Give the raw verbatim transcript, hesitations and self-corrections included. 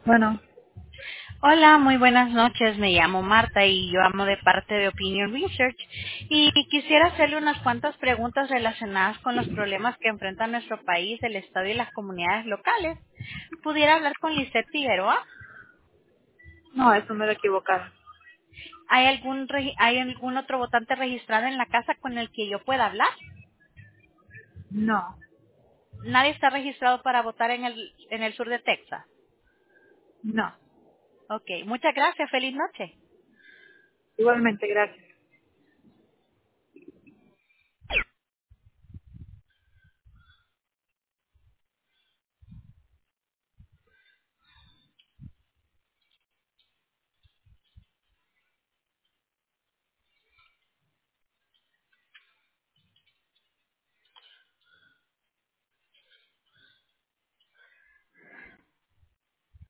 Bueno, Hola, muy buenas noches. Me llamo Marta y yo amo de parte de Opinion Research y quisiera hacerle unas cuantas preguntas relacionadas con los problemas que enfrenta nuestro país, el Estado y las comunidades locales. ¿Pudiera hablar con Lisette Figueroa? no, eso me lo equivocaron. ¿Hay algún regi- hay algún otro votante registrado en la casa con el que yo pueda hablar? No, Nadie está registrado para votar en el en el sur de Texas. no. Ok, muchas gracias. Feliz noche. Igualmente, gracias.